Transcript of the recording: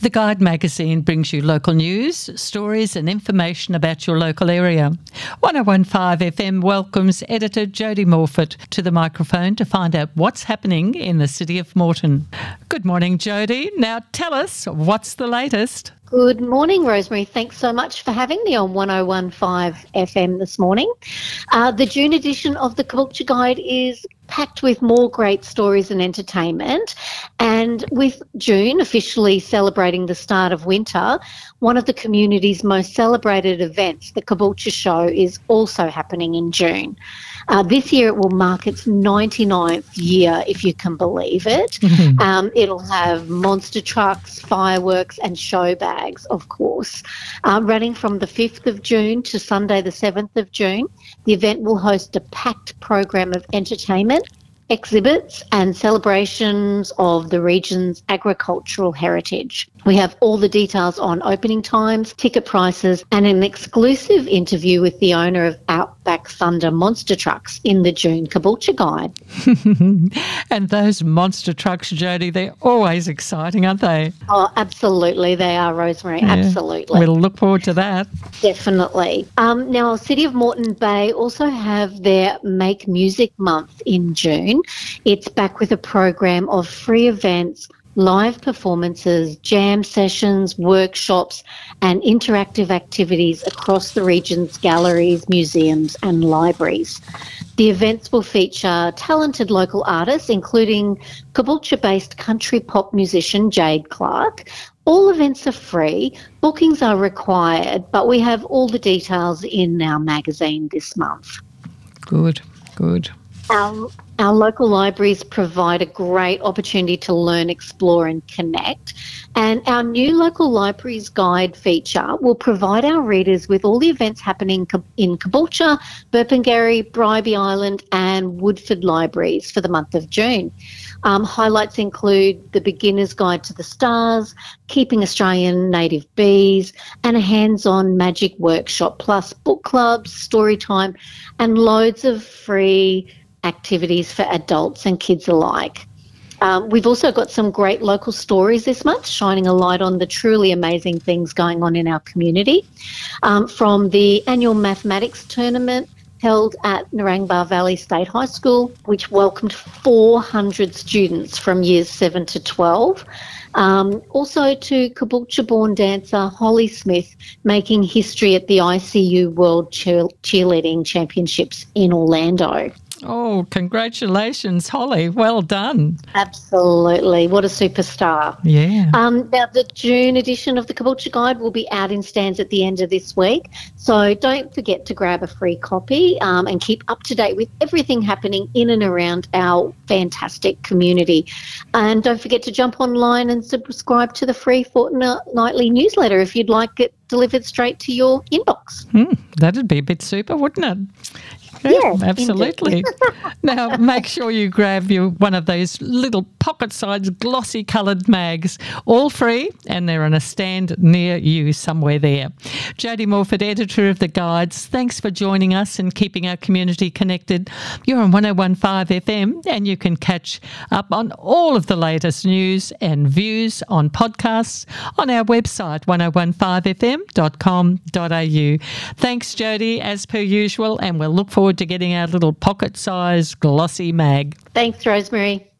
The Guide magazine brings you local news, stories and information about your local area. 101.5 FM welcomes editor Jody Morford to the microphone to find out what's happening in the city of Moreton. Good morning, Jody. Now tell us, what's the latest? Good morning, Rosemary. Thanks so much for having me on 101.5 FM this morning. The June edition of the Caboolture Guide is packed with more great stories and entertainment. And with June officially celebrating the start of winter, one of the community's most celebrated events, the Caboolture Show, is also happening in June. This year it will mark its 99th year, if you can believe it. It'll have monster trucks, fireworks and show bags, of course. Running from the 5th of June to Sunday the 7th of June, the event will host a packed program of entertainment, exhibits and celebrations of the region's agricultural heritage. We have all the details on opening times, ticket prices and an exclusive interview with the owner of Outback Thunder Monster Trucks in the June Caboolture Guide. And those monster trucks, Jody, they're always exciting, aren't they? Oh, absolutely they are, Rosemary, absolutely. We'll look forward to that. Definitely. Now, City of Moreton Bay also have their Make Music Month in June. It's back with a program of free events, live performances, jam sessions, workshops and interactive activities across the region's galleries, museums and libraries. The events will feature talented local artists, including Caboolture-based country pop musician Jade Clark. All events are free, bookings are required, but we have all the details in our magazine this month. Good. Our local libraries provide a great opportunity to learn, explore and connect. And our new Local Libraries Guide feature will provide our readers with all the events happening in Caboolture, Burpengary, Bribie Island and Woodford libraries for the month of June. Highlights include the Beginner's Guide to the Stars, Keeping Australian Native Bees and a hands-on magic workshop, plus book clubs, story time and loads of free activities for adults and kids alike. We've also got some great local stories this month, shining a light on the truly amazing things going on in our community. From the annual mathematics tournament held at Narangba Valley State High School, which welcomed 400 students from years 7 to 12. Also to Caboolture-born dancer Holly Smith making history at the ICU World Cheerleading Championships in Orlando. Oh, congratulations, Holly. Well done. Absolutely. What a superstar. Yeah. Now, the June edition of the Caboolture Guide will be out in stands at the end of this week. So don't forget to grab a free copy and keep up to date with everything happening in and around our fantastic community. And don't forget to jump online and subscribe to the free fortnightly newsletter if you'd like it delivered straight to your inbox. That'd be a bit super, wouldn't it? Yeah, absolutely. Now, make sure you grab one of those little pocket-sized glossy coloured mags, all free, and they're on a stand near you somewhere there. Jody Morford, editor of The Guides, thanks for joining us and keeping our community connected. You're on 101.5 FM and you can catch up on all of the latest news and views on podcasts on our website, 101.5fm.com.au. Thanks, Jody, as per usual, and we'll look forward to getting our little pocket-sized glossy mag. Thanks, Rosemary.